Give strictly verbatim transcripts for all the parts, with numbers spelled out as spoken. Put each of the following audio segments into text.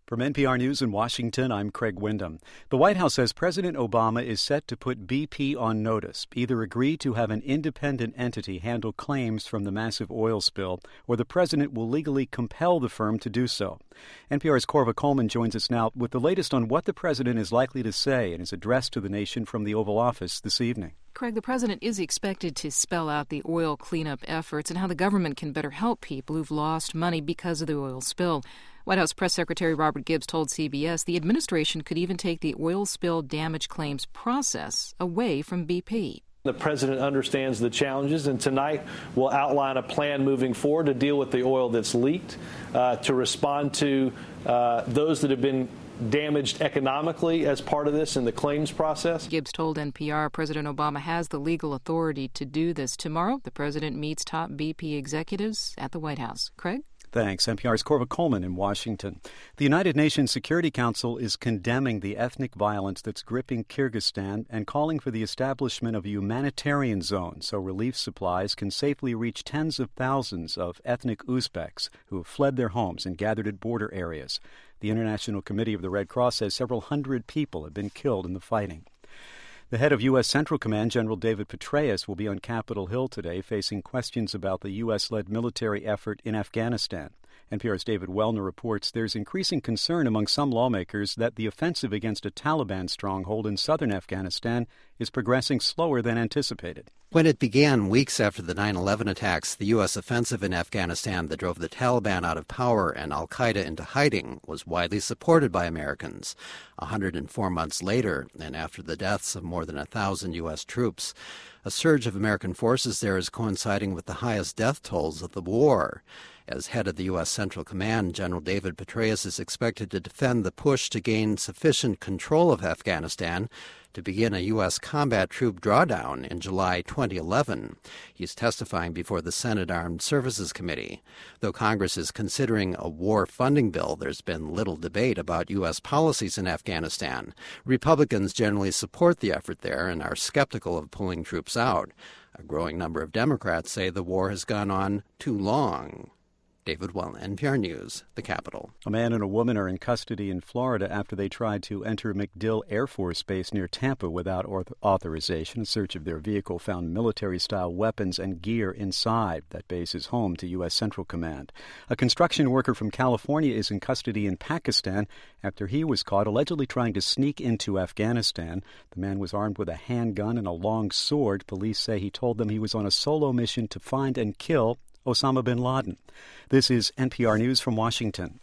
From N P R News in Washington, I'm Craig Windham. The White House says President Obama is set to put B P on notice, either agree to have an independent entity handle claims from the massive oil spill, or the president will legally compel the firm to do so. N P R's Corva Coleman joins us now with the latest on what the president is likely to say in his address to the nation from the Oval Office this evening. Craig, the president is expected to spell out the oil cleanup efforts and how the government can better help people who've lost money because of the oil spill. White House Press Secretary Robert Gibbs told C B S the administration could even take the oil spill damage claims process away from B P. The president understands the challenges, and tonight we'll outline a plan moving forward to deal with the oil that's leaked, uh, to respond to uh, those that have been damaged economically as part of this in the claims process. Gibbs told N P R President Obama has the legal authority to do this. Tomorrow, the president meets top B P executives at the White House. Craig? Thanks. N P R's Corva Coleman in Washington. The United Nations Security Council is condemning the ethnic violence that's gripping Kyrgyzstan and calling for the establishment of a humanitarian zone so relief supplies can safely reach tens of thousands of ethnic Uzbeks who have fled their homes and gathered at border areas. The International Committee of the Red Cross says several hundred people have been killed in the fighting. The head of U S. Central Command, General David Petraeus, will be on Capitol Hill today facing questions about the U S-led military effort in Afghanistan. N P R's David Wellner reports there's increasing concern among some lawmakers that the offensive against a Taliban stronghold in southern Afghanistan is progressing slower than anticipated. When it began weeks after the nine eleven attacks, the U S offensive in Afghanistan that drove the Taliban out of power and al-Qaeda into hiding was widely supported by Americans. one hundred four months later, and after the deaths of more than one thousand U S troops, a surge of American forces there is coinciding with the highest death tolls of the war. As head of the U S. Central Command, General David Petraeus is expected to defend the push to gain sufficient control of Afghanistan to begin a U S combat troop drawdown in July twenty eleven. He's testifying before the Senate Armed Services Committee. Though Congress is considering a war funding bill, there's been little debate about U S policies in Afghanistan. Republicans generally support the effort there and are skeptical of pulling troops out. A growing number of Democrats say the war has gone on too long. David Wellner, N P R News, the Capitol. A man and a woman are in custody in Florida after they tried to enter MacDill Air Force Base near Tampa without authorization. A search of their vehicle found military-style weapons and gear inside. That base is home to U S. Central Command. A construction worker from California is in custody in Pakistan after he was caught allegedly trying to sneak into Afghanistan. The man was armed with a handgun and a long sword. Police say he told them he was on a solo mission to find and kill Osama bin Laden. This is N P R News from Washington.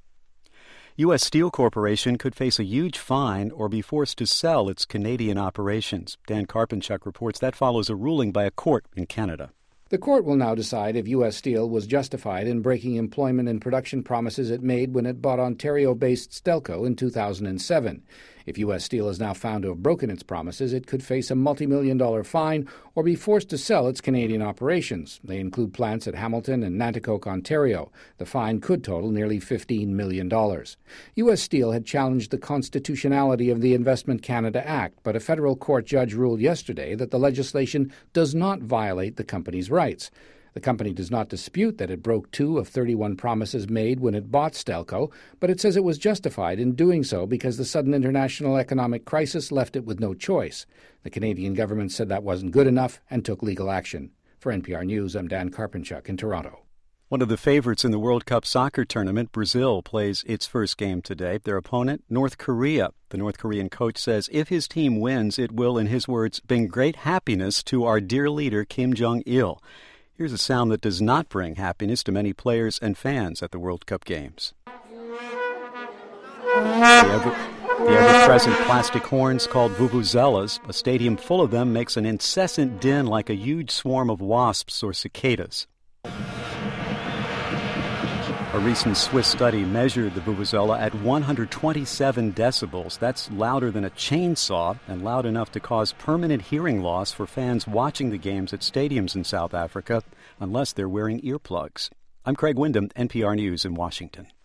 U S. Steel Corporation could face a huge fine or be forced to sell its Canadian operations. Dan Karpenchuk reports that follows a ruling by a court in Canada. The court will now decide if U S. Steel was justified in breaking employment and production promises it made when it bought Ontario-based Stelco in two thousand seven. If U S. Steel is now found to have broken its promises, it could face a multi-million dollar fine or be forced to sell its Canadian operations. They include plants at Hamilton and Nanticoke, Ontario. The fine could total nearly fifteen million dollars. U S. Steel had challenged the constitutionality of the Investment Canada Act, but a federal court judge ruled yesterday that the legislation does not violate the company's rights. The company does not dispute that it broke two of thirty-one promises made when it bought Stelco, but it says it was justified in doing so because the sudden international economic crisis left it with no choice. The Canadian government said that wasn't good enough and took legal action. For N P R News, I'm Dan Karpenchuk in Toronto. One of the favorites in the World Cup soccer tournament, Brazil, plays its first game today. Their opponent, North Korea. The North Korean coach says if his team wins, it will, in his words, bring great happiness to our dear leader, Kim Jong-il. Here's a sound that does not bring happiness to many players and fans at the World Cup games. The, ever, the ever-present plastic horns called vuvuzelas, a stadium full of them, makes an incessant din like a huge swarm of wasps or cicadas. A recent Swiss study measured the vuvuzela at one hundred twenty-seven decibels. That's louder than a chainsaw and loud enough to cause permanent hearing loss for fans watching the games at stadiums in South Africa, unless they're wearing earplugs. I'm Craig Windham, N P R News in Washington.